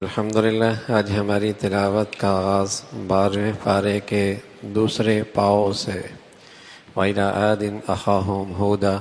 الحمدللہ آج ہماری تلاوت کا آغاز 12ویں پارے کے دوسرے پاؤں سے وَإِلَىٰ عَادٍ أَخَاهُمْ هُودًا۔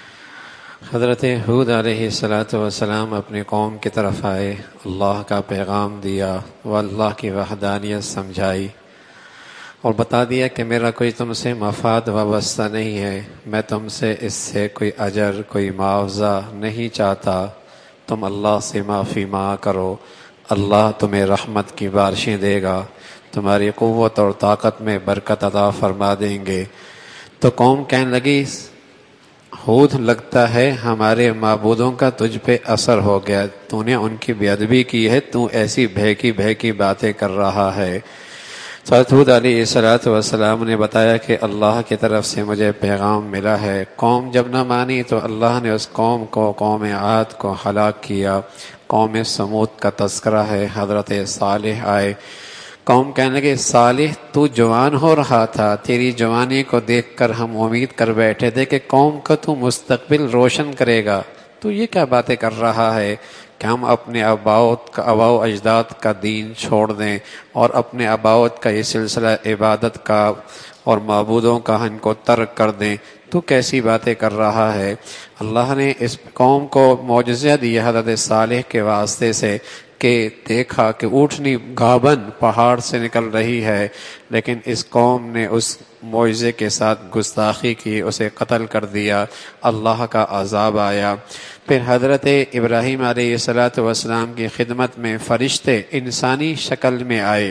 حضرت ہود علیہ السلام اپنی قوم کی طرف آئے، اللہ کا پیغام دیا، وہ اللہ کی وحدانیت سمجھائی اور بتا دیا کہ میرا کوئی تم سے مفاد وابستہ نہیں ہے، میں تم سے اس سے کوئی اجر کوئی معاوضہ نہیں چاہتا، تم اللہ سے معافی مانگا کرو، اللہ تمہیں رحمت کی بارشیں دے گا، تمہاری قوت اور طاقت میں برکت عطا فرما دیں گے۔ تو قوم کہنے لگی، ہود لگتا ہے ہمارے معبودوں کا تجھ پہ اثر ہو گیا، تو نے ان کی بے ادبی کی ہے، تو ایسی بہکی باتیں کر رہا ہے۔ حضرت ہود علیہ السلام نے بتایا کہ اللہ کی طرف سے مجھے پیغام ملا ہے۔ قوم جب نہ مانی تو اللہ نے اس قوم کو، قوم عاد کو ہلاک کیا۔ قوم سمود کا تذکرہ ہے، حضرت صالح آئے، قوم کہنے لگے صالح تو جوان ہو رہا تھا، تیری جوانی کو دیکھ کر ہم امید کر بیٹھے تھے کہ قوم کا تو مستقبل روشن کرے گا، تو یہ کیا باتیں کر رہا ہے کہ ہم اپنے آباؤ اجداد کا دین چھوڑ دیں اور اپنے آباؤت کا یہ سلسلہ عبادت کا اور معبودوں کا ان کو ترک کر دیں، تو کیسی باتیں کر رہا ہے۔ اللہ نے اس قوم کو معجزہ دیا حضرت صالح کے واسطے سے کہ دیکھا کہ اونٹنی گابن پہاڑ سے نکل رہی ہے، لیکن اس قوم نے اس معجزے کے ساتھ گستاخی کی، اسے قتل کر دیا، اللہ کا عذاب آیا۔ پھر حضرت ابراہیم علیہ السلام کی خدمت میں فرشتے انسانی شکل میں آئے۔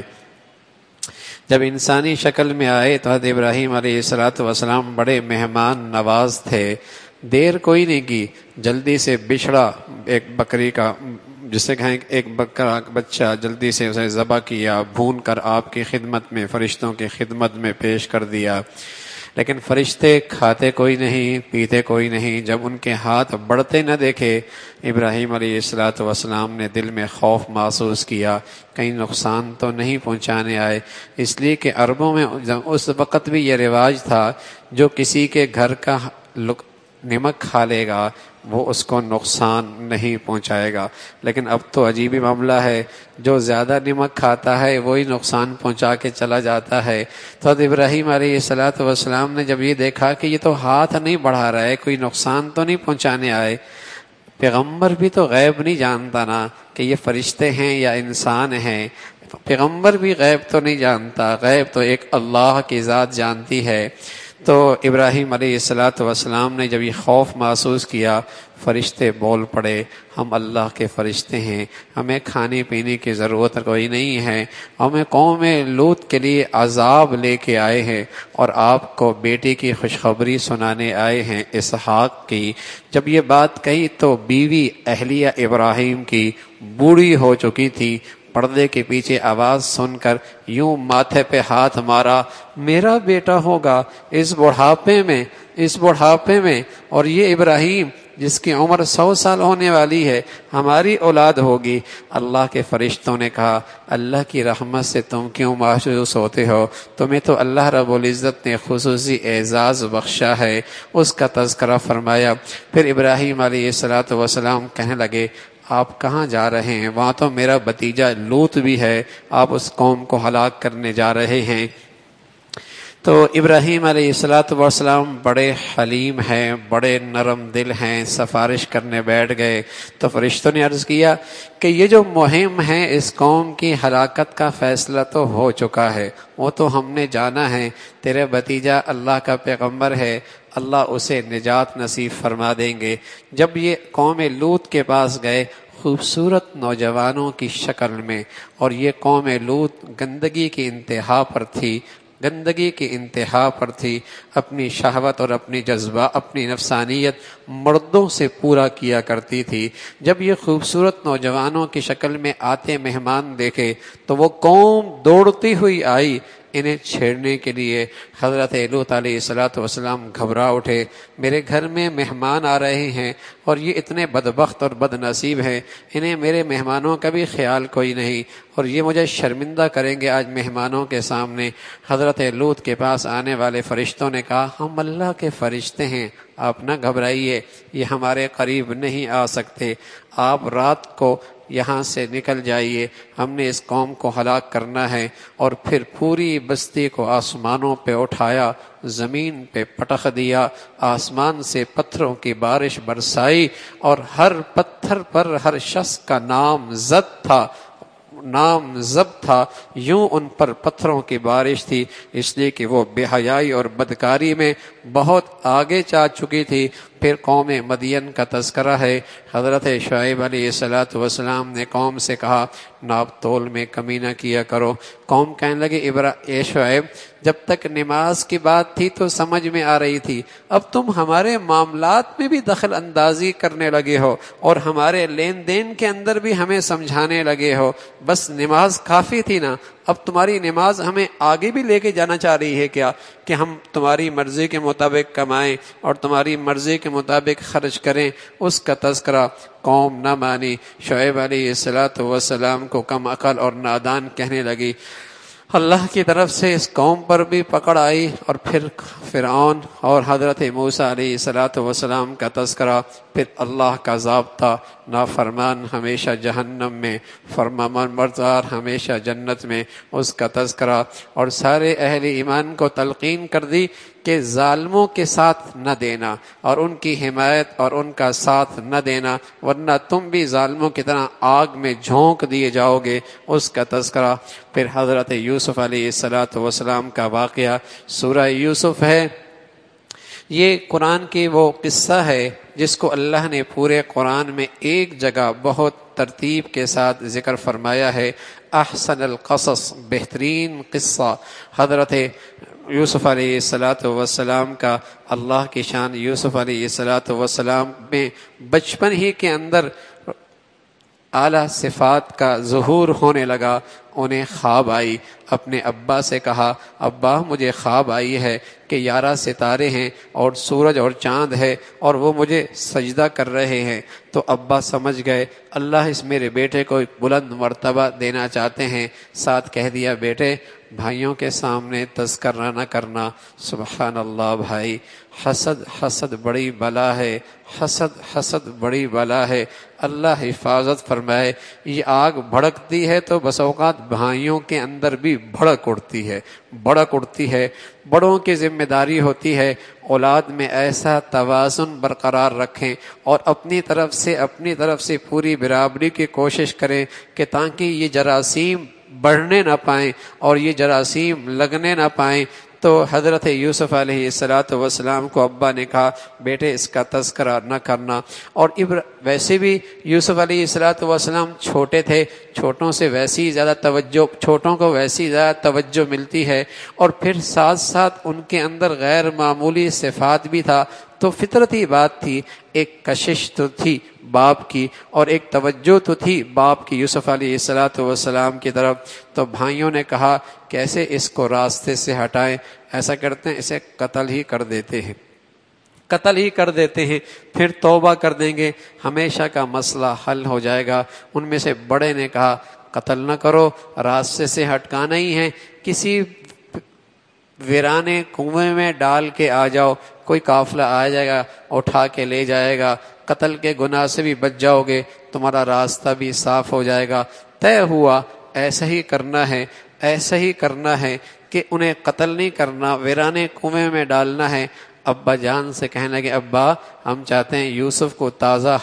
جب انسانی شکل میں آئے تو حضرت ابراہیم علیہ السلام بڑے مہمان نواز تھے، دیر کوئی نہیں کی، جلدی سے بچھڑا ایک بکری کا، جسے کہیں ایک بکرا بچہ، جلدی سے اسے ذبح کیا، بھون کر آپ کی خدمت میں، فرشتوں کی خدمت میں پیش کر دیا۔ لیکن فرشتے کھاتے کوئی نہیں، پیتے کوئی نہیں۔ جب ان کے ہاتھ بڑھتے نہ دیکھے، ابراہیم علیہ السلام نے دل میں خوف محسوس کیا، کہیں نقصان تو نہیں پہنچانے آئے، اس لیے کہ عربوں میں اس وقت بھی یہ رواج تھا، جو کسی کے گھر کا نمک کھا لے گا وہ اس کو نقصان نہیں پہنچائے گا، لیکن اب تو عجیب ہی معاملہ ہے، جو زیادہ نمک کھاتا ہے وہی نقصان پہنچا کے چلا جاتا ہے۔ تو ابراہیم علیہ السلام نے جب یہ دیکھا کہ یہ تو ہاتھ نہیں بڑھا رہا ہے، کوئی نقصان تو نہیں پہنچانے آئے، پیغمبر بھی تو غیب نہیں جانتا نا کہ یہ فرشتے ہیں یا انسان ہیں، پیغمبر بھی غیب تو نہیں جانتا، غیب تو ایک اللہ کی ذات جانتی ہے۔ تو ابراہیم علیہ السلام نے جب یہ خوف محسوس کیا، فرشتے بول پڑے، ہم اللہ کے فرشتے ہیں، ہمیں کھانے پینے کی ضرورت کوئی نہیں ہے، ہمیں قوم لوط کے لیے عذاب لے کے آئے ہیں اور آپ کو بیٹی کی خوشخبری سنانے آئے ہیں اسحاق کی۔ جب یہ بات کہی تو بیوی اہلیہ ابراہیم کی بوڑھی ہو چکی تھی، پردے کے پیچھے آواز سن کر یوں ماتھے پہ ہاتھ مارا، میرا بیٹا ہوگا اس بڑھاپے میں، اور یہ ابراہیم جس کی عمر 100 سال ہونے والی ہے ہماری اولاد ہوگی۔ اللہ کے فرشتوں نے کہا، اللہ کی رحمت سے تم کیوں مایوس ہوتے ہو، تمہیں تو اللہ رب العزت نے خصوصی اعزاز بخشا ہے، اس کا تذکرہ فرمایا۔ پھر ابراہیم علیہ السلام کہنے لگے، آپ کہاں جا رہے ہیں؟ وہاں تو میرا بھتیجا لوط بھی ہے، آپ اس قوم کو ہلاک کرنے جا رہے ہیں۔ تو ابراہیم علیہ السلام بڑے حلیم ہیں، بڑے نرم دل ہیں، سفارش کرنے بیٹھ گئے تو فرشتوں نے عرض کیا کہ یہ جو مہم ہے اس قوم کی ہلاکت کا فیصلہ تو ہو چکا ہے، وہ تو ہم نے جانا ہے، تیرے بھتیجا اللہ کا پیغمبر ہے، اللہ اسے نجات نصیب فرما دیں گے۔ جب یہ قوم لوط کے پاس گئے خوبصورت نوجوانوں کی شکل میں، اور یہ قوم لوط گندگی کی انتہا پر تھی، اپنی شہوت اور اپنی جذبہ، اپنی نفسانیت مردوں سے پورا کیا کرتی تھی۔ جب یہ خوبصورت نوجوانوں کی شکل میں آتے مہمان دیکھے تو وہ قوم دوڑتی ہوئی آئی انہیں چھیڑنے کے لیے۔ حضرت لوط علیہ السلام گھبرا اٹھے، میرے گھر میں مہمان آ رہے ہیں اور یہ اتنے بدبخت اور بد نصیب ہیں، انہیں میرے مہمانوں کا بھی خیال کوئی نہیں، اور یہ مجھے شرمندہ کریں گے آج مہمانوں کے سامنے۔ حضرت لوط کے پاس آنے والے فرشتوں نے کہا، ہم اللہ کے فرشتے ہیں، آپ نہ گھبرائیے، یہ ہمارے قریب نہیں آ سکتے، آپ رات کو یہاں سے نکل جائیے، ہم نے اس قوم کو ہلاک کرنا ہے۔ اور پھر پوری بستی کو آسمانوں پہ اٹھایا، زمین پہ پٹخ دیا، آسمان سے پتھروں کی بارش برسائی، اور ہر پتھر پر ہر شخص کا نام زد تھا، یوں ان پر پتھروں کی بارش تھی، اس لیے کہ وہ بے حیائی اور بدکاری میں بہت آگے جا چکی تھی۔ پھر قوم مدین کا تذکرہ ہے۔ حضرت شعیب علیہ السلام نے قوم سے کہا ناپ تول میں کمی نہ کیا کرو۔ قوم کہنے لگے اے شعیب، جب تک نماز کی بات تھی تو سمجھ میں آ رہی تھی، اب تم ہمارے معاملات میں بھی دخل اندازی کرنے لگے ہو اور ہمارے لین دین کے اندر بھی ہمیں سمجھانے لگے ہو۔ بس نماز کافی تھی نا، اب تمہاری نماز ہمیں آگے بھی لے کے جانا چاہ رہی ہے کیا، کہ ہم تمہاری مرضی کے مطابق کمائیں اور تمہاری مرضی کے مطابق خرچ کریں؟ اس کا تذکرہ قوم نہ مانی، شعیب علیہ السلام کو کم عقل اور نادان کہنے لگی۔ اللہ کی طرف سے اس قوم پر بھی پکڑ آئی، اور پھر فرعون اور حضرت موسیٰ علیہ السلام کا تذکرہ، پھر اللہ کا ضابطہ، نافرمان ہمیشہ جہنم میں، فرمانبردار ہمیشہ جنت میں، اس کا تذکرہ، اور سارے اہل ایمان کو تلقین کر دی کہ ظالموں کے ساتھ نہ دینا اور ان کی حمایت اور ان کا ساتھ نہ دینا، ورنہ تم بھی ظالموں کی طرح آگ میں جھونک دیے جاؤ گے، اس کا تذکرہ۔ پھر حضرت یوسف علیہ السلام کا واقعہ سورہ یوسف ہے۔ یہ قرآن کی وہ قصہ ہے جس کو اللہ نے پورے قرآن میں ایک جگہ بہت ترتیب کے ساتھ ذکر فرمایا ہے۔ احسن القصص، بہترین قصہ حضرت یوسف علیہ السلام کا۔ اللہ کی شان، یوسف علیہ السلام میں بچپن ہی کے اندر اعلیٰ صفات کا ظہور ہونے لگا۔ انہیں خواب آئی، اپنے ابا سے کہا ابا مجھے خواب آئی ہے کہ 11 ستارے ہیں اور سورج اور چاند ہے اور وہ مجھے سجدہ کر رہے ہیں۔ تو ابا سمجھ گئے اللہ اس میرے بیٹے کو ایک بلند مرتبہ دینا چاہتے ہیں۔ ساتھ کہہ دیا بیٹے بھائیوں کے سامنے تذکرہ نہ کرنا۔ سبحان اللہ بھائی، حسد بڑی بلا ہے، حسد بڑی بلا ہے۔ اللہ حفاظت فرمائے۔ یہ آگ بھڑکتی ہے تو بس اوقات بھائیوں کے اندر بھی بھڑک اڑتی ہے۔ بڑوں کی ذمہ داری ہوتی ہے اولاد میں ایسا توازن برقرار رکھیں اور اپنی طرف سے پوری برابری کی کوشش کریں کہ تاکہ یہ جراثیم بڑھنے نہ پائیں اور یہ جراثیم لگنے نہ پائیں۔ تو حضرت یوسف علیہ السلام کو ابا نے کہا بیٹے اس کا تذکرہ نہ کرنا۔ اور ویسے بھی یوسف علیہ السلام چھوٹے تھے، چھوٹوں کو ویسی زیادہ توجہ ملتی ہے، اور پھر ساتھ ساتھ ان کے اندر غیر معمولی صفات بھی تھا۔ تو فطرتی بات تھی، ایک کشش تو تھی باپ کی اور ایک توجہ تو تھی باپ کی یوسف علیہ السلام کی طرف۔ تو بھائیوں نے کہا کیسے اس کو راستے سے ہٹائیں، ایسا کرتے ہیں اسے قتل ہی کر دیتے ہیں، پھر توبہ کر دیں گے، ہمیشہ کا مسئلہ حل ہو جائے گا۔ ان میں سے بڑے نے کہا قتل نہ کرو، راستے سے ہٹکانا ہی ہے، کسی ویرانے کنویں میں ڈال کے آ جاؤ، کوئی قافلہ آ جائے گا اٹھا کے لے جائے گا، قتل کے گناہ سے بھی بچ جاؤ گے، تمہارا راستہ بھی صاف ہو جائے گا۔ طے ہوا ایسا ہی کرنا ہے کہ انہیں قتل نہیں کرنا، ویرانے کنویں میں ڈالنا ہے۔ ابا جان سے کہنے لگے ابا ہم چاہتے ہیں یوسف کو تازہ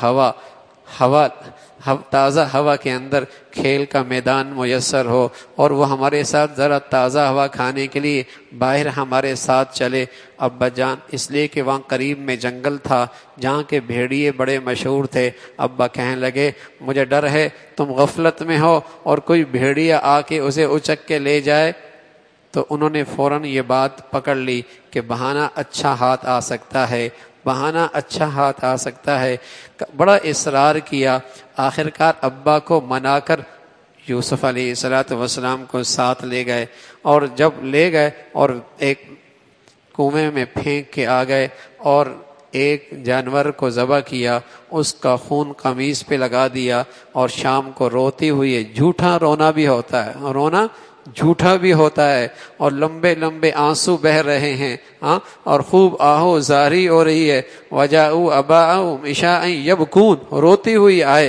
ہوا کے اندر کھیل کا میدان میسر ہو اور وہ ہمارے ساتھ ذرا تازہ ہوا کھانے کے لیے باہر ہمارے ساتھ چلے۔ ابا جان اس لیے کہ وہاں قریب میں جنگل تھا جہاں کے بھیڑیے بڑے مشہور تھے۔ ابا کہنے لگے مجھے ڈر ہے تم غفلت میں ہو اور کوئی بھیڑیا آ کے اسے اچک کے لے جائے۔ تو انہوں نے فوراً یہ بات پکڑ لی کہ بہانہ اچھا ہاتھ آ سکتا ہے، بڑا اصرار کیا۔ آخرکار ابا کو منا کر یوسف علیہ السلام کو ساتھ لے گئے، اور جب لے گئے اور ایک کنویں میں پھینک کے آ گئے اور ایک جانور کو ذبح کیا، اس کا خون قمیص پہ لگا دیا، اور شام کو روتی ہوئی جھوٹا رونا بھی ہوتا ہے، رونا جھوٹا بھی ہوتا ہے، اور لمبے لمبے آنسو بہ رہے ہیں، اور خوب آہو زاری ہو رہی ہے۔ وجاءوا اباءهم عشاء یبکون، روتی ہوئی آئے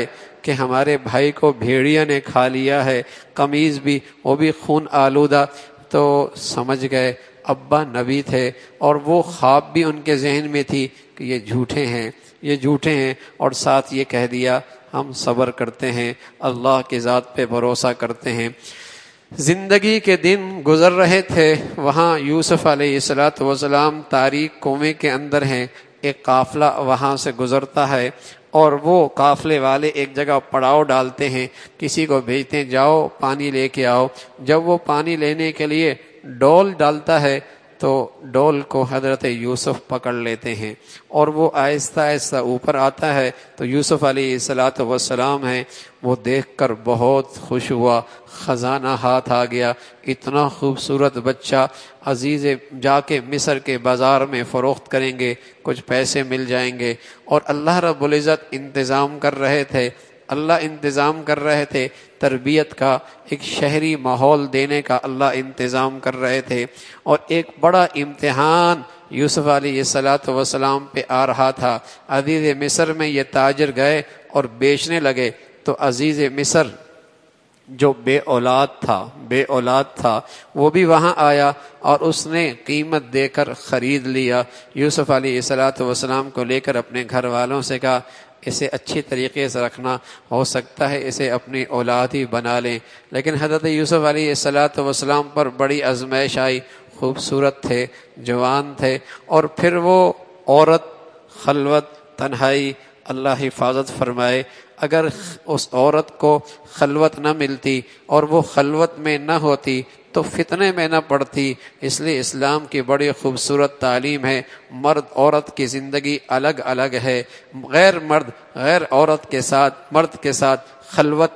کہ ہمارے بھائی کو بھیڑیا نے کھا لیا ہے، قمیض بھی وہ بھی خون آلودہ، تو سمجھ گئے ابا نبی تھے، اور وہ خواب بھی ان کے ذہن میں تھی کہ یہ جھوٹے ہیں، یہ جھوٹے ہیں، اور ساتھ یہ کہہ دیا ہم صبر کرتے ہیں، اللہ کی ذات پہ بھروسہ کرتے ہیں۔ زندگی کے دن گزر رہے تھے، وہاں یوسف علیہ السلام تاریک کنویں کے اندر ہیں، ایک قافلہ وہاں سے گزرتا ہے، اور وہ قافلے والے ایک جگہ پڑاؤ ڈالتے ہیں، کسی کو بھیجتے ہیں جاؤ پانی لے کے آؤ۔ جب وہ پانی لینے کے لیے ڈول ڈالتا ہے تو ڈول کو حضرت یوسف پکڑ لیتے ہیں، اور وہ آہستہ آہستہ اوپر آتا ہے تو یوسف علیہ السلام ہیں، وہ دیکھ کر بہت خوش ہوا، خزانہ ہاتھ آ گیا، اتنا خوبصورت بچہ، عزیز جا کے مصر کے بازار میں فروخت کریں گے، کچھ پیسے مل جائیں گے۔ اور اللہ رب العزت انتظام کر رہے تھے، اللہ انتظام کر رہے تھے تربیت کا، ایک شہری ماحول دینے کا اللہ انتظام کر رہے تھے، اور ایک بڑا امتحان یوسف علیہ السلام پہ آ رہا تھا۔ عزیز مصر میں یہ تاجر گئے اور بیچنے لگے، تو عزیز مصر جو بے اولاد تھا وہ بھی وہاں آیا، اور اس نے قیمت دے کر خرید لیا۔ یوسف علیہ السلام کو لے کر اپنے گھر والوں سے کہا اسے اچھی طریقے سے رکھنا، ہو سکتا ہے اسے اپنی اولاد ہی بنا لیں۔ لیکن حضرت یوسف علیہ السلام پر بڑی آزمائش آئی، خوبصورت تھے، جوان تھے، اور پھر وہ عورت، خلوت، تنہائی، اللہ حفاظت فرمائے، اگر اس عورت کو خلوت نہ ملتی اور وہ خلوت میں نہ ہوتی تو فتنے میں نہ پڑتی۔ اس لیے اسلام کی بڑی خوبصورت تعلیم ہے، مرد عورت کی زندگی الگ الگ ہے، غیر عورت کے ساتھ، مرد کے ساتھ خلوت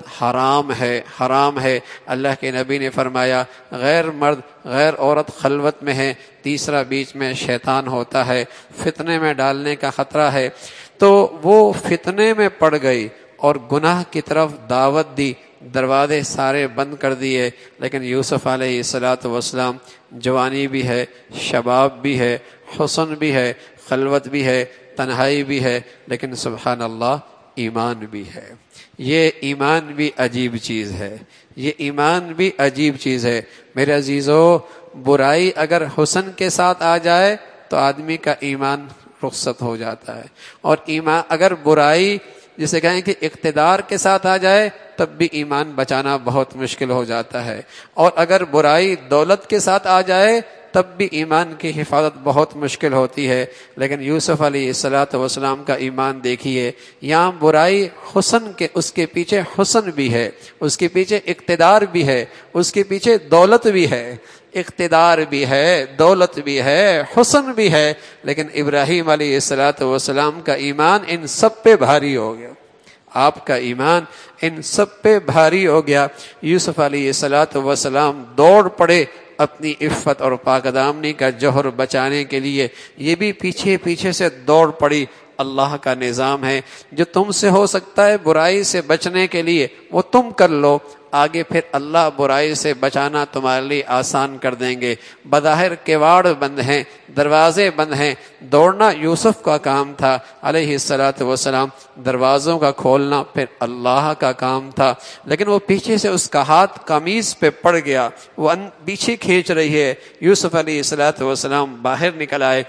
حرام ہے۔ اللہ کے نبی نے فرمایا غیر مرد غیر عورت خلوت میں ہے، تیسرا بیچ میں شیطان ہوتا ہے، فتنے میں ڈالنے کا خطرہ ہے۔ تو وہ فتنے میں پڑ گئی اور گناہ کی طرف دعوت دی، دروازے سارے بند کر دیے۔ لیکن یوسف علیہ السلام جوانی بھی ہے، شباب بھی ہے، حسن بھی ہے، خلوت بھی ہے، تنہائی بھی ہے، لیکن سبحان اللہ ایمان بھی ہے۔ یہ ایمان بھی عجیب چیز ہے، یہ ایمان بھی عجیب چیز ہے میرے عزیزو۔ برائی اگر حسن کے ساتھ آ جائے تو آدمی کا ایمان رخصت ہو جاتا ہے، اور ایمان اگر برائی جسے کہیں کہ اقتدار کے ساتھ آ جائے تب بھی ایمان بچانا بہت مشکل ہو جاتا ہے، اور اگر برائی دولت کے ساتھ آ جائے تب بھی ایمان کی حفاظت بہت مشکل ہوتی ہے۔ لیکن یوسف علیہ السلام کا ایمان دیکھیے، یہاں برائی حسن کے، اس کے پیچھے حسن بھی ہے، اس کے پیچھے اقتدار بھی ہے، اس کے پیچھے دولت بھی ہے، اقتدار بھی ہے، دولت بھی ہے، حسن بھی ہے، لیکن ابراہیم علیہ السلام کا ایمان ان سب پہ بھاری ہو گیا، آپ کا ایمان ان سب پہ بھاری ہو گیا۔ یوسف علیہ السلام دوڑ پڑے اپنی عفت اور پاک دامنی کا جوہر بچانے کے لیے، یہ بھی پیچھے سے دوڑ پڑی۔ اللہ کا نظام ہے، جو تم سے ہو سکتا ہے برائی سے بچنے کے لیے وہ تم کر لو، آگے پھر اللہ برائی سے بچانا تمہارے لیے آسان کر دیں گے۔ بظاہر کواڑ بند ہیں، دروازے بند ہیں، دوڑنا یوسف کا کام تھا علیہ السلام، دروازوں کا کھولنا پھر اللہ کا کام تھا، لیکن وہ پیچھے سے اس کا ہاتھ قمیص پہ پڑ گیا، وہ پیچھے کھینچ رہی ہے۔ یوسف علیہ السلام باہر نکل آئے،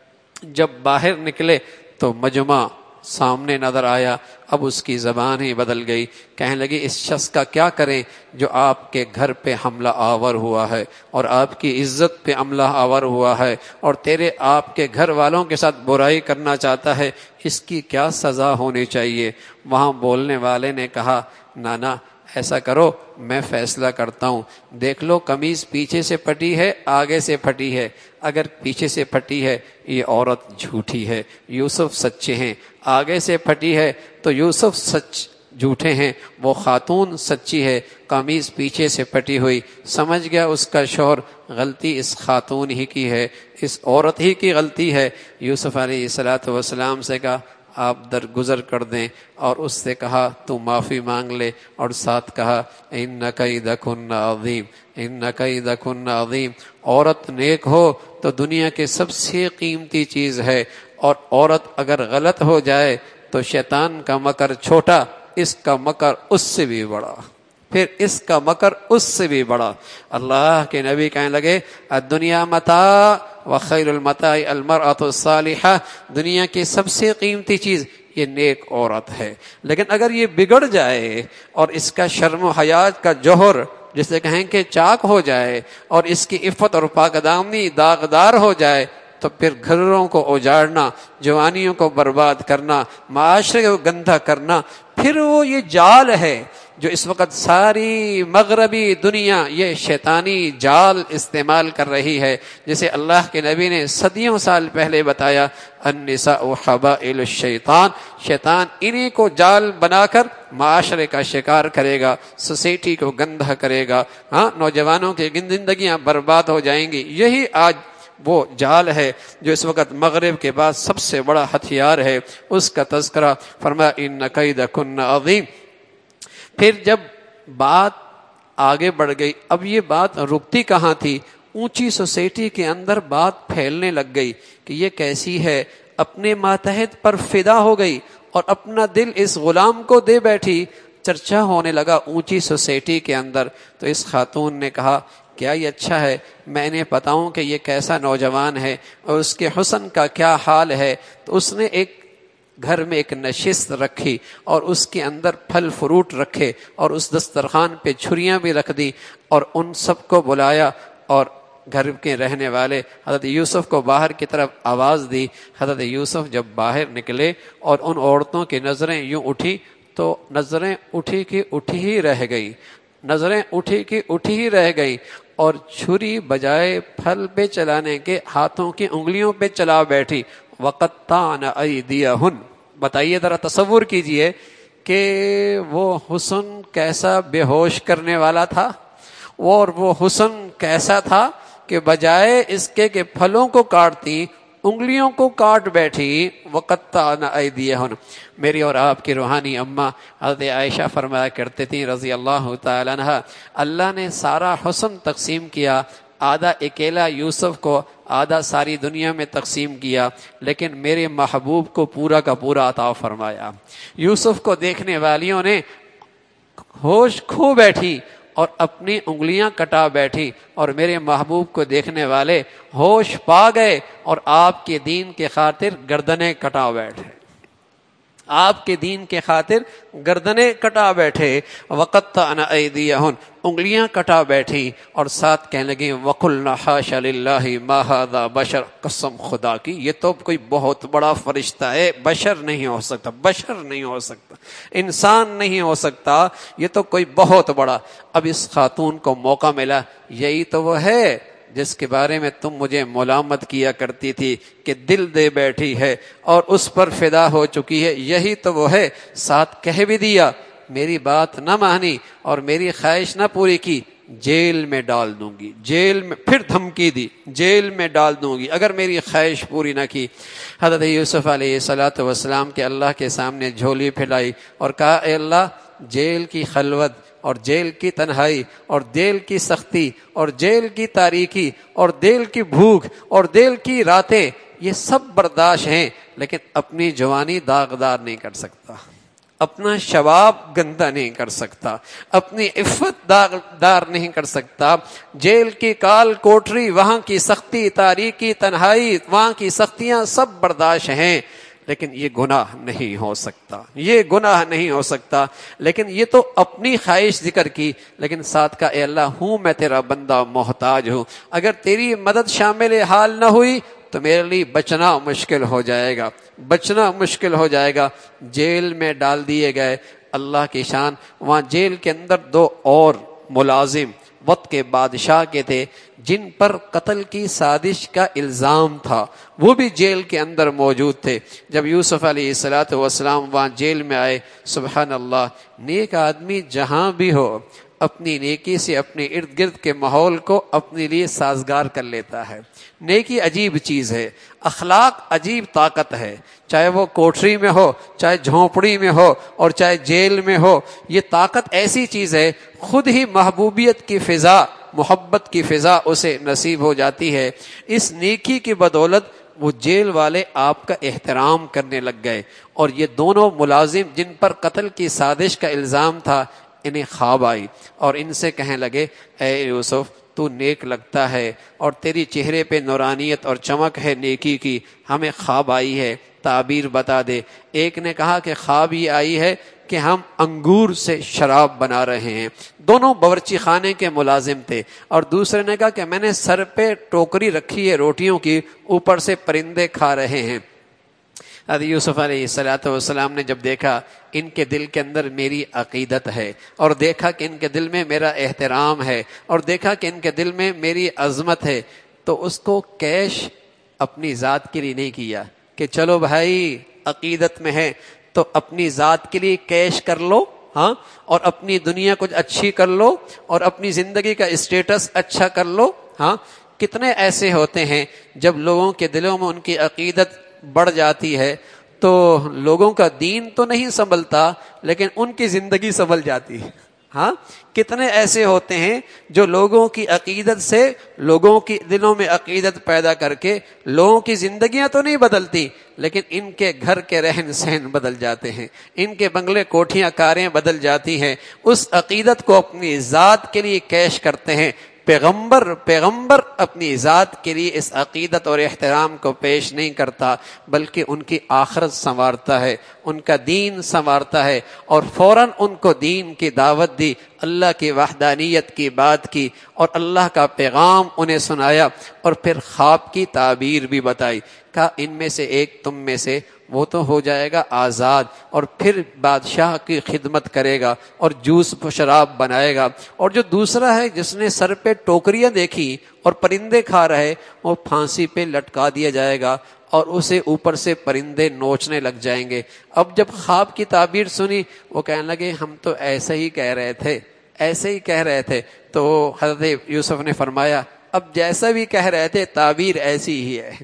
جب باہر نکلے تو مجمع سامنے نظر آیا، اب اس کی زبان ہی بدل گئی، کہنے لگی اس شخص کا کیا کریں جو آپ کے گھر پہ حملہ آور ہوا ہے اور آپ کی عزت پہ حملہ آور ہوا ہے اور آپ کے گھر والوں کے ساتھ برائی کرنا چاہتا ہے، اس کی کیا سزا ہونی چاہیے؟ وہاں بولنے والے نے کہا نانا ایسا کرو، میں فیصلہ کرتا ہوں، دیکھ لو قمیض پیچھے سے پھٹی ہے آگے سے پھٹی ہے، اگر پیچھے سے پھٹی ہے یہ عورت جھوٹی ہے، یوسف سچے ہیں، آگے سے پھٹی ہے تو یوسف جھوٹے ہیں، وہ خاتون سچی ہے، قمیض پیچھے سے پھٹی ہوئی۔ سمجھ گیا اس کا شوہر غلطی اس خاتون ہی کی ہے، اس عورت ہی کی غلطی ہے۔ یوسف علیہ السلام سے کہا آپ درگزر کر دیں، اور اس سے کہا تو معافی مانگ لے، اور ساتھ کہا ان کیدکن عظیم، ان کیدکن عظیم۔ عورت نیک ہو تو دنیا کے سب سے قیمتی چیز ہے، اور عورت اگر غلط ہو جائے تو شیطان کا مکر چھوٹا اس کا مکر اس سے بھی بڑا، پھر اس کا مکر اس سے بھی بڑا۔ اللہ کے نبی کہنے لگے الدنیا متاع وخیر المتاع المرأة الصالحہ، دنیا کی سب سے قیمتی چیز یہ نیک عورت ہے، لیکن اگر یہ بگڑ جائے اور اس کا شرم و حیات کا جوہر جسے کہیں کہ چاک ہو جائے اور اس کی عفت اور پاک دامنی داغدار ہو جائے تو پھر گھروں کو اجاڑنا، جوانیوں کو برباد کرنا، معاشرے کو گندہ کرنا، پھر وہ یہ جال ہے جو اس وقت ساری مغربی دنیا یہ شیطانی جال استعمال کر رہی ہے، جسے اللہ کے نبی نے صدیوں سال پہلے بتایا النساء حبائل الشیطان، شیطان انہی کو جال بنا کر معاشرے کا شکار کرے گا، سوسائٹی کو گندہ کرے گا، نوجوانوں کی زندگیاں برباد ہو جائیں گی۔ یہی آج وہ جال ہے جو اس وقت مغرب کے بعد سب سے بڑا ہتھیار ہے، اس کا تذکرہ فرمایا ان کیدکن عظیم۔ پھر جب بات آگے بڑھ گئی، اب یہ بات رکتی کہاں تھی، اونچی سوسائٹی کے اندر بات پھیلنے لگ گئی کہ یہ کیسی ہے، اپنے ماتحت پر فدا ہو گئی اور اپنا دل اس غلام کو دے بیٹھی، چرچا ہونے لگا اونچی سوسائٹی کے اندر۔ تو اس خاتون نے کہا کیا یہ اچھا ہے میں انہیں بتاؤں کہ یہ کیسا نوجوان ہے اور اس کے حسن کا کیا حال ہے؟ تو اس نے ایک گھر میں ایک نشست رکھی اور اس کے اندر پھل فروٹ رکھے اور اس دسترخوان پہ چھریاں بھی رکھ دی اور ان سب کو بلایا اور گھر کے رہنے والے حضرت یوسف کو باہر کی طرف آواز دی۔ حضرت یوسف جب باہر نکلے اور ان عورتوں کی نظریں یوں اٹھی تو نظریں اٹھی کی اٹھی ہی رہ گئی، نظریں اٹھی کی اٹھی ہی رہ گئی، اور چھری بجائے پھل پہ چلانے کے ہاتھوں کی انگلیوں پہ چلا بیٹھی۔ وقطعن ایدیہن، بتائیے ذرا تصور کیجئے کہ وہ حسن کیسا بے ہوش کرنے والا تھا، اور وہ حسن کیسا تھا کہ بجائے اس کے کہ پھلوں کو کاٹتی انگلیوں کو کاٹ بیٹھی۔ وقطعن ایدیہن، میری اور آپ کی روحانی اماں حضرت عائشہ فرمایا کرتے تھیں رضی اللہ تعالیٰ عنہ، اللہ نے سارا حسن تقسیم کیا، آدھا اکیلا یوسف کو، آدھا ساری دنیا میں تقسیم کیا، لیکن میرے محبوب کو پورا کا پورا عطا فرمایا۔ یوسف کو دیکھنے والیوں نے ہوش کھو بیٹھی اور اپنی انگلیاں کٹا بیٹھی، اور میرے محبوب کو دیکھنے والے ہوش پا گئے اور آپ کے دین کے خاطر گردنیں کٹا بیٹھے، آپ کے دین کے خاطر گردنیں کٹا بیٹھے۔ وقطعن ایدیہن، انگلیاں کٹا بیٹھی، اور ساتھ کہنے لگیں وقلنا حاشا للہ ما ھذا بشر، قسم خدا کی یہ تو کوئی بہت بڑا فرشتہ ہے، بشر نہیں ہو سکتا، بشر نہیں ہو سکتا، انسان نہیں ہو سکتا، یہ تو کوئی بہت بڑا۔ اب اس خاتون کو موقع ملا، یہی تو وہ ہے جس کے بارے میں تم مجھے ملامت کیا کرتی تھی کہ دل دے بیٹھی ہے اور اس پر فدا ہو چکی ہے، یہی تو وہ ہے۔ ساتھ کہہ بھی دیا میری بات نہ مانی اور میری خواہش نہ پوری کی، جیل میں ڈال دوں گی، جیل میں، پھر دھمکی دی جیل میں ڈال دوں گی اگر میری خواہش پوری نہ کی۔ حضرت یوسف علیہ السلام کے اللہ کے سامنے جھولی پھیلائی اور کہا اے اللہ، جیل کی خلوت اور جیل کی تنہائی اور جیل کی سختی اور جیل کی تاریکی اور جیل کی بھوک اور جیل کی راتیں، یہ سب برداشت ہیں، لیکن اپنی جوانی داغدار نہیں کر سکتا، اپنا شباب گندہ نہیں کر سکتا، اپنی عفت داغدار نہیں کر سکتا۔ جیل کی کال کوٹری، وہاں کی سختی، تاریکی، تنہائی، وہاں کی سختیاں سب برداشت ہیں، لیکن یہ گناہ نہیں ہو سکتا، یہ گناہ نہیں ہو سکتا۔ لیکن یہ تو اپنی خواہش ذکر کی، لیکن ساتھ کا اے اللہ ہوں میں تیرا بندہ محتاج ہوں، اگر تیری مدد شامل حال نہ ہوئی تو میرے لیے بچنا مشکل ہو جائے گا، بچنا مشکل ہو جائے گا۔ جیل میں ڈال دیے گئے، اللہ کی شان، وہاں جیل کے اندر دو اور ملازم وقت کے بادشاہ کے تھے جن پر قتل کی سازش کا الزام تھا، وہ بھی جیل کے اندر موجود تھے۔ جب یوسف علیہ السلام وہاں جیل میں آئے، سبحان اللہ، نیک آدمی جہاں بھی ہو اپنی نیکی سے اپنے ارد گرد کے ماحول کو اپنے لیے سازگار کر لیتا ہے۔ نیکی عجیب چیز ہے، اخلاق عجیب طاقت ہے، چاہے وہ کوٹری میں ہو، چاہے جھونپڑی میں ہو، اور چاہے جیل میں ہو، یہ طاقت ایسی چیز ہے، خود ہی محبوبیت کی فضا، محبت کی فضا اسے نصیب ہو جاتی ہے۔ اس نیکی کی بدولت وہ جیل والے آپ کا احترام کرنے لگ گئے، اور یہ دونوں ملازم جن پر قتل کی سازش کا الزام تھا انہیں خواب آئی، اور ان سے کہنے لگے اے یوسف تو نیک لگتا ہے اور تیری چہرے پہ نورانیت اور چمک ہے نیکی کی، ہمیں خواب آئی ہے، تعبیر بتا دے۔ ایک نے کہا کہ خواب یہ آئی ہے کہ ہم انگور سے شراب بنا رہے ہیں، دونوں باورچی خانے کے ملازم تھے، اور دوسرے نے کہا کہ میں نے سر پہ ٹوکری رکھی ہے روٹیوں کی، اوپر سے پرندے کھا رہے ہیں۔ حضرت یوسف علیہ السلام نے جب دیکھا ان کے دل کے اندر میری عقیدت ہے، اور دیکھا کہ ان کے دل میں میرا احترام ہے، اور دیکھا کہ ان کے دل میں میری عظمت ہے، تو اس کو کیش اپنی ذات کے لیے نہیں کیا کہ چلو بھائی عقیدت میں ہے تو اپنی ذات کے لیے کیش کر لو، ہاں، اور اپنی دنیا کچھ اچھی کر لو، اور اپنی زندگی کا اسٹیٹس اچھا کر لو، ہاں۔ کتنے ایسے ہوتے ہیں جب لوگوں کے دلوں میں ان کی عقیدت بڑھ جاتی ہے تو لوگوں کا دین تو نہیں سنبھلتا لیکن ان کی زندگی سنبھل جاتی ہے، ہاں۔ کتنے ایسے ہوتے ہیں جو لوگوں کی عقیدت سے لوگوں کی دلوں میں عقیدت پیدا کر کے لوگوں کی زندگیاں تو نہیں بدلتی لیکن ان کے گھر کے رہن سہن بدل جاتے ہیں، ان کے بنگلے کوٹھیاں کاریں بدل جاتی ہیں، اس عقیدت کو اپنی ذات کے لیے کیش کرتے ہیں۔ پیغمبر اپنی ذات کے لیے اس عقیدت اور احترام کو پیش نہیں کرتا بلکہ ان کی آخرت سنوارتا ہے، ان کا دین سنوارتا ہے، اور فوراً ان کو دین کی دعوت دی، اللہ کی وحدانیت کی بات کی، اور اللہ کا پیغام انہیں سنایا، اور پھر خواب کی تعبیر بھی بتائی۔ کہا ان میں سے ایک تم میں سے وہ تو ہو جائے گا آزاد، اور پھر بادشاہ کی خدمت کرے گا اور جوس شراب بنائے گا، اور جو دوسرا ہے جس نے سر پہ ٹوکریاں دیکھی اور پرندے کھا رہے وہ پھانسی پہ لٹکا دیا جائے گا اور اسے اوپر سے پرندے نوچنے لگ جائیں گے۔ اب جب خواب کی تعبیر سنی وہ کہنے لگے ہم تو ایسے ہی کہہ رہے تھے، ایسے ہی کہہ رہے تھے۔ تو حضرت یوسف نے فرمایا اب جیسا بھی کہہ رہے تھے تعبیر ایسی ہی ہے،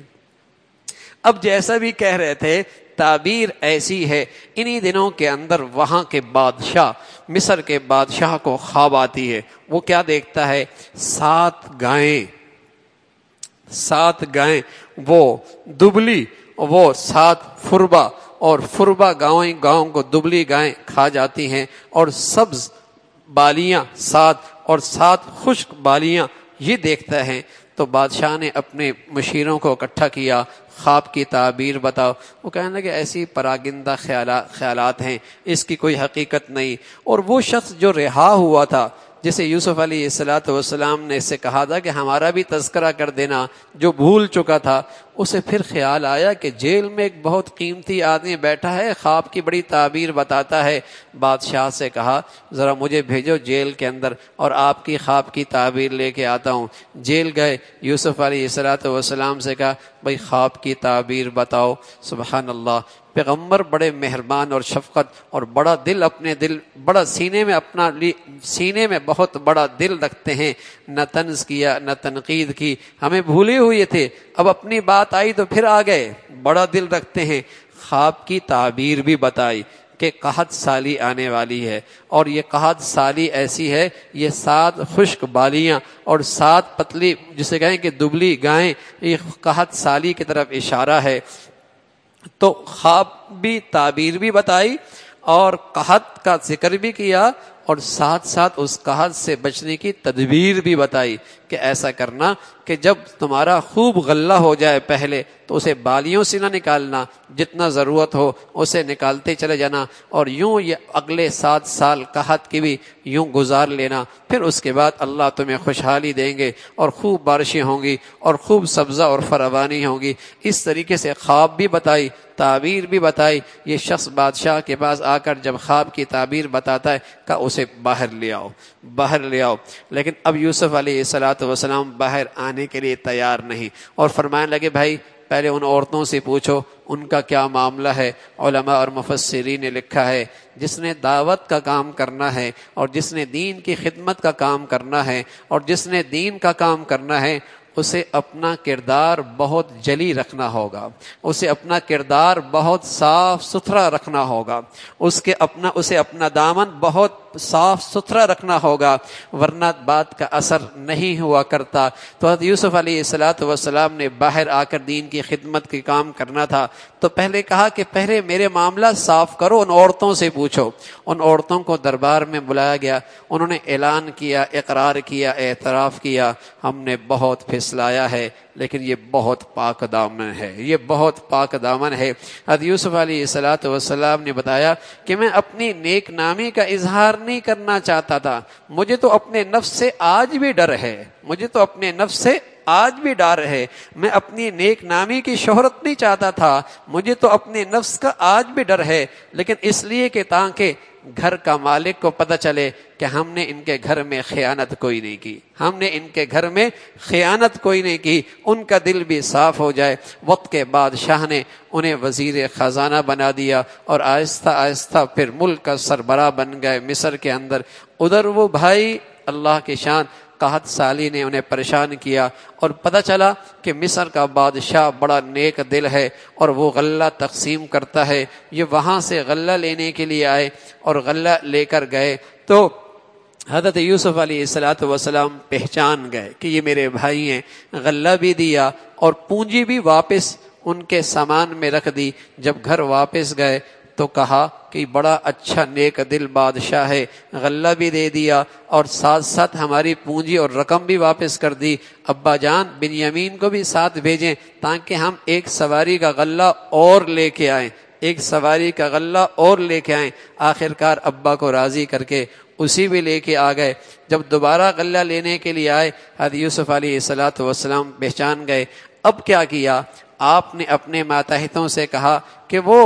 اب جیسا بھی کہہ رہے تھے تعبیر ایسی ہے۔ انہی دنوں کے اندر وہاں کے بادشاہ، مصر کے بادشاہ کو خواب آتی ہے۔ وہ کیا دیکھتا ہے؟ 7 گائیں وہ دبلی، وہ 7 فربا، اور فربا گاؤں کو دبلی گائیں کھا جاتی ہیں، اور سبز بالیاں 7 اور 7 خشک بالیاں یہ دیکھتا ہے۔ تو بادشاہ نے اپنے مشیروں کو اکٹھا کیا، خواب کی تعبیر بتاؤ۔ وہ کہنے لگے ایسی پراگندہ خیالات ہیں، اس کی کوئی حقیقت نہیں۔ اور وہ شخص جو رہا ہوا تھا جسے یوسف علیہ السلام نے اس سے کہا تھا کہ ہمارا بھی تذکرہ کر دینا، جو بھول چکا تھا، اسے پھر خیال آیا کہ جیل میں ایک بہت قیمتی آدمی بیٹھا ہے، خواب کی بڑی تعبیر بتاتا ہے۔ بادشاہ سے کہا ذرا مجھے بھیجو جیل کے اندر اور آپ کی خواب کی تعبیر لے کے آتا ہوں۔ جیل گئے، یوسف علیہ السلام سے کہا بھائی خواب کی تعبیر بتاؤ۔ سبحان اللہ، پیغمبر بڑے مہربان اور شفقت اور بڑا دل، اپنے دل بڑا سینے میں بہت بڑا دل رکھتے ہیں، نہ طنز کیا نہ تنقید کی، ہمیں بھولے ہوئے تھے، اب اپنی بات آئی تو پھر آ گئے، بڑا دل رکھتے ہیں۔ خواب کی تعبیر بھی بتائی کہ قحط سالی آنے والی ہے، اور یہ قحط سالی ایسی ہے، یہ 7 خشک بالیاں اور 7 پتلی جسے کہیں کہ دبلی گائیں، یہ قحط سالی کی طرف اشارہ ہے۔ تو خواب بھی تعبیر بھی بتائی اور قحط کا ذکر بھی کیا، اور ساتھ ساتھ اس قحط سے بچنے کی تدبیر بھی بتائی کہ ایسا کرنا کہ جب تمہارا خوب غلہ ہو جائے پہلے تو اسے بالیوں سے نہ نکالنا، جتنا ضرورت ہو اسے نکالتے چلے جانا، اور یوں یہ اگلے 7 سال قحط کی بھی یوں گزار لینا، پھر اس کے بعد اللہ تمہیں خوشحالی دیں گے اور خوب بارشیں ہوں گی اور خوب سبزہ اور فراوانی ہوں گی۔ اس طریقے سے خواب بھی بتائی، تعبیر بھی بتائی۔ یہ شخص بادشاہ کے پاس آ کر جب خواب کی تعبیر بتاتا ہے کہ اسے باہر لے آؤ، لیکن اب یوسف علیہ السلام باہر آنے کے لیے تیار نہیں، اور فرمانے لگے بھائی پہلے ان عورتوں سے پوچھو ان کا کیا معاملہ ہے۔ علماء اور مفسرین نے لکھا ہے جس نے دعوت کا کام کرنا ہے اور جس نے دین کی خدمت کا کام کرنا ہے اور جس نے دین کا کام کرنا ہے اسے اپنا کردار بہت جلی رکھنا ہوگا، اسے اپنا کردار بہت صاف ستھرا رکھنا ہوگا، اسے اپنا دامن بہت صاف ستھرا رکھنا ہوگا، ورنہ بات کا اثر نہیں ہوا کرتا۔ تو حضرت یوسف علیہ السلام نے باہر آ کر دین کی خدمت کے کام کرنا تھا، تو پہلے کہا کہ پہلے میرے معاملہ صاف کرو، ان عورتوں سے پوچھو۔ ان عورتوں کو دربار میں بلایا گیا، انہوں نے اعلان کیا، اقرار کیا، اعتراف کیا، ہم نے بہت پھسلایا ہے لیکن یہ بہت پاک دامن ہے، یہ بہت پاک دامن ہے۔ حضرت یوسف علیہ السلام نے بتایا کہ میں اپنی نیک نامی کا اظہار نہیں کرنا چاہتا تھا، مجھے تو اپنے نفس سے آج بھی ڈر ہے، مجھے تو اپنے نفس سے آج بھی ڈر ہے، میں اپنی نیک نامی کی شہرت نہیں چاہتا تھا، مجھے تو اپنے نفس کا آج بھی ڈر ہے، لیکن اس لیے کہ تاکہ گھر کا مالک کو پتہ چلے کہ ہم نے ان کے گھر میں خیانت کوئی نہیں کی، ہم نے ان کے گھر میں خیانت کوئی نہیں کی، ان کا دل بھی صاف ہو جائے۔ وقت کے بادشاہ نے انہیں وزیر خزانہ بنا دیا اور آہستہ آہستہ پھر ملک کا سربراہ بن گئے مصر کے اندر۔ ادھر وہ بھائی اللہ کی شان قحط سالی نے انہیں پریشان کیا، اور پتہ چلا کہ مصر کا بادشاہ بڑا نیک دل ہے اور وہ غلہ تقسیم کرتا ہے۔ یہ وہاں سے غلہ لینے کے لیے آئے اور غلہ لے کر گئے تو حضرت یوسف علیہ السلام پہچان گئے کہ یہ میرے بھائی ہیں، غلہ بھی دیا اور پونجی بھی واپس ان کے سامان میں رکھ دی۔ جب گھر واپس گئے تو کہا کہ بڑا اچھا نیک دل بادشاہ ہے، غلہ بھی دے دیا اور ساتھ ساتھ ہماری پونجی اور رقم بھی واپس کر دی۔ ابا جان بنیامین کو بھی ساتھ بھیجیں تاکہ ہم ایک سواری کا غلہ اور لے کے آئیں، ایک سواری کا غلہ اور لے کے آئیں۔ آخرکار ابا کو راضی کر کے اسی بھی لے کے آ گئے۔ جب دوبارہ غلہ لینے کے لیے آئے حضرت یوسف علیہ السلام پہچان گئے۔ اب کیا کیا؟ آپ نے اپنے ماتحتوں سے کہا کہ وہ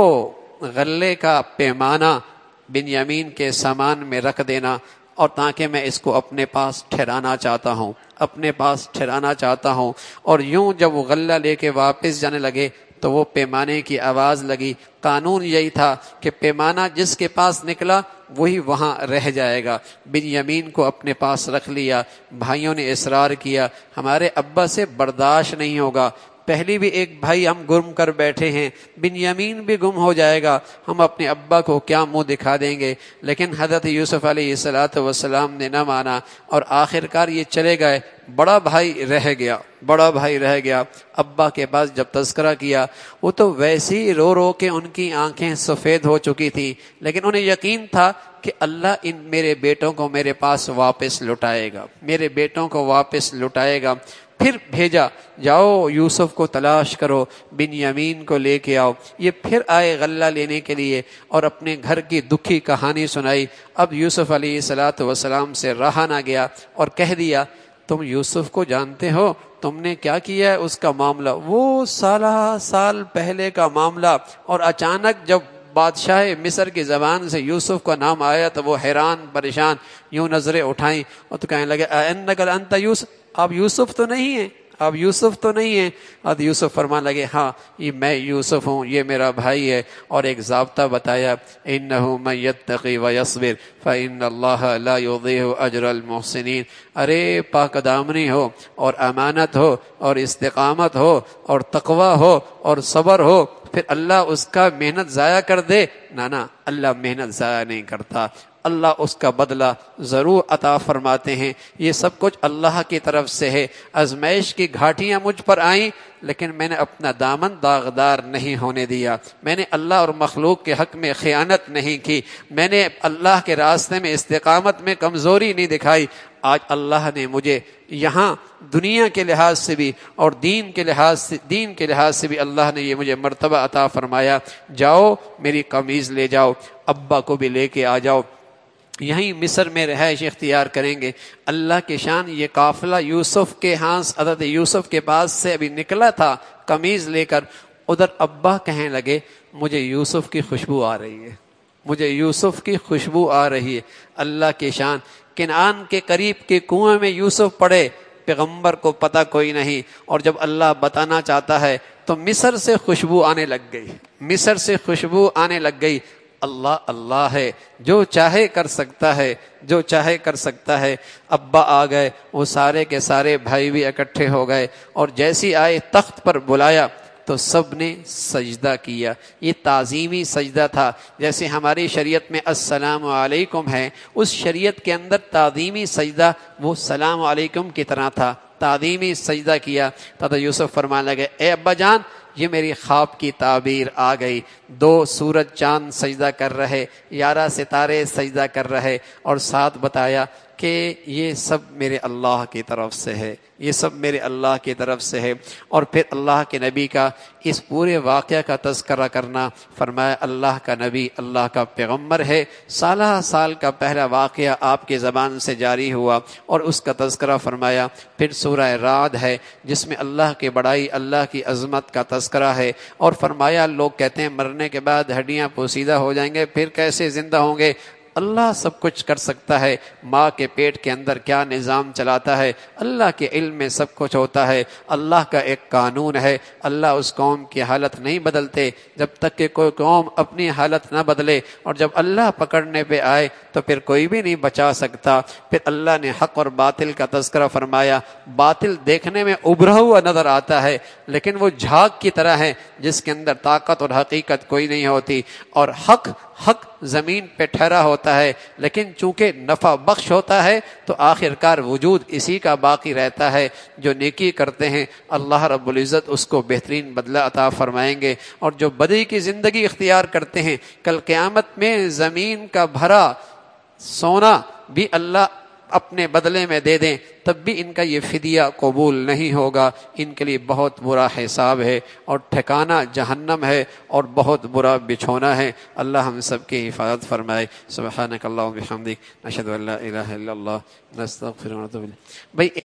غلے کا پیمانہ بنیامین کے سامان میں رکھ دینا، اور تاکہ میں اس کو اپنے پاس ٹھہرانا چاہتا ہوں، اپنے پاس ٹھہرانا چاہتا ہوں۔ اور یوں جب وہ غلہ لے کے واپس جانے لگے تو وہ پیمانے کی آواز لگی۔ قانون یہی تھا کہ پیمانہ جس کے پاس نکلا وہی وہاں رہ جائے گا۔ بنیامین کو اپنے پاس رکھ لیا۔ بھائیوں نے اصرار کیا ہمارے ابا سے برداشت نہیں ہوگا، پہلی بھی ایک بھائی ہم گم کر بیٹھے ہیں، بنیامین بھی گم ہو جائے گا، ہم اپنے ابا کو کیا منہ دکھا دیں گے؟ لیکن حضرت یوسف علیہ السلام نے نہ مانا اور آخرکار یہ چلے گئے۔ بڑا بھائی رہ گیا۔ ابا کے پاس جب تذکرہ کیا وہ تو ویسے ہی رو رو کے ان کی آنکھیں سفید ہو چکی تھی، لیکن انہیں یقین تھا کہ اللہ ان میرے بیٹوں کو میرے پاس واپس لٹائے گا، میرے بیٹوں کو واپس لٹائے گا۔ پھر بھیجا جاؤ یوسف کو تلاش کرو، بنیامین کو لے کے آؤ۔ یہ پھر آئے غلہ لینے کے لیے اور اپنے گھر کی دکھی کہانی سنائی۔ اب یوسف علیہ السلام سے رہا نہ گیا اور کہہ دیا تم یوسف کو جانتے ہو، تم نے کیا کیا ہے اس کا معاملہ، وہ سال پہلے کا معاملہ۔ اور اچانک جب بادشاہ مصر کی زبان سے یوسف کا نام آیا تو وہ حیران پریشان یوں نظریں اٹھائیں اور تو کہنے لگے اَإِنَّكَ لَأَنْتَ یوسف، آپ یوسف تو نہیں ہیں، آپ یوسف تو نہیں ہیں۔ اب یوسف فرمان لگے ہاں یہ میں یوسف ہوں، یہ میرا بھائی ہے۔ اور ایک ضابطہ بتایا إِنَّهُ مَن يَتَّقِ وَيَصْبِرْ فَإِنَّ اللَّهَ لَا يُضِيعُ أَجْرَ الْمُحْسِنِينَ۔ ارے پاک دامنی ہو اور امانت ہو اور استقامت ہو اور تقوی ہو اور صبر ہو، پھر اللہ اس کا محنت ضائع کر دے؟ نہ، اللہ محنت ضائع نہیں کرتا، اللہ اس کا بدلہ ضرور عطا فرماتے ہیں۔ یہ سب کچھ اللہ کی طرف سے ہے۔ آزمائش کی گھاٹیاں مجھ پر آئیں لیکن میں نے اپنا دامن داغدار نہیں ہونے دیا، میں نے اللہ اور مخلوق کے حق میں خیانت نہیں کی، میں نے اللہ کے راستے میں استقامت میں کمزوری نہیں دکھائی۔ آج اللہ نے مجھے یہاں دنیا کے لحاظ سے بھی اور دین کے لحاظ سے بھی اللہ نے یہ مجھے مرتبہ عطا فرمایا۔ جاؤ میری قمیض لے جاؤ، ابا کو بھی لے کے آ جاؤ، یہیں مصر میں رہائش اختیار کریں گے۔ اللہ کی شان یہ قافلہ یوسف کے حضرت یوسف کے پاس سے ابھی نکلا تھا قمیض لے کر، ادھر ابا کہنے لگے مجھے یوسف کی خوشبو آ رہی ہے، مجھے یوسف کی خوشبو آ رہی ہے۔ اللہ کی شان، کنعان کے قریب کے کنویں میں یوسف پڑے، پیغمبر کو پتہ کوئی نہیں، اور جب اللہ بتانا چاہتا ہے تو مصر سے خوشبو آنے لگ گئی، مصر سے خوشبو آنے لگ گئی۔ اللہ اللہ ہے، جو چاہے کر سکتا ہے، جو چاہے کر سکتا ہے۔ ابا آ گئے، وہ سارے کے سارے بھائی بھی اکٹھے ہو گئے، اور جیسی آئے تخت پر بلایا تو سب نے سجدہ کیا۔ یہ تعظیمی سجدہ تھا، جیسے ہماری شریعت میں السلام علیکم ہے، اس شریعت کے اندر تعظیمی سجدہ وہ سلام علیکم کی طرح تھا، تعظیمی سجدہ کیا۔ تو یوسف فرمانے لگے اے ابا جان، یہ میری خواب کی تعبیر آ گئی، 2 سورج چاند سجدہ کر رہے، 11 ستارے سجدہ کر رہے، اور ساتھ بتایا کہ یہ سب میرے اللہ کی طرف سے ہے، یہ سب میرے اللہ کی طرف سے ہے۔ اور پھر اللہ کے نبی کا اس پورے واقعہ کا تذکرہ کرنا، فرمایا اللہ کا نبی اللہ کا پیغمبر ہے، سالہ سال کا پہلا واقعہ آپ کی زبان سے جاری ہوا، اور اس کا تذکرہ فرمایا۔ پھر سورہ رعد ہے جس میں اللہ کی بڑائی، اللہ کی عظمت کا تذکرہ ہے، اور فرمایا لوگ کہتے ہیں مرنے کے بعد ہڈیاں پوسیدہ ہو جائیں گے، پھر کیسے زندہ ہوں گے؟ اللہ سب کچھ کر سکتا ہے، ماں کے پیٹ کے اندر کیا نظام چلاتا ہے اللہ کے علم میں سب کچھ ہوتا ہے۔ اللہ کا ایک قانون ہے، اللہ اس قوم کی حالت نہیں بدلتے جب تک کہ کوئی قوم اپنی حالت نہ بدلے، اور جب اللہ پکڑنے پہ آئے تو پھر کوئی بھی نہیں بچا سکتا۔ پھر اللہ نے حق اور باطل کا تذکرہ فرمایا۔ باطل دیکھنے میں ابھرا ہوا نظر آتا ہے، لیکن وہ جھاگ کی طرح ہے جس کے اندر طاقت اور حقیقت کوئی نہیں ہوتی، اور حق زمین پہ ٹھہرا ہوتا ہے، لیکن چونکہ نفع بخش ہوتا ہے تو آخر کار وجود اسی کا باقی رہتا ہے۔ جو نیکی کرتے ہیں اللہ رب العزت اس کو بہترین بدلہ عطا فرمائیں گے، اور جو بدی کی زندگی اختیار کرتے ہیں کل قیامت میں زمین کا بھرا سونا بھی اللہ اپنے بدلے میں دے دیں تب بھی ان کا یہ فدیہ قبول نہیں ہوگا، ان کے لیے بہت برا حساب ہے، اور ٹھکانہ جہنم ہے، اور بہت برا بچھونا ہے۔ اللہ ہم سب کی حفاظت فرمائے۔ سبحانک اللہم و بحمدک، نشہد ان لا الہ الا اللہ، نستغفرک و نتوب الیک۔ بھائی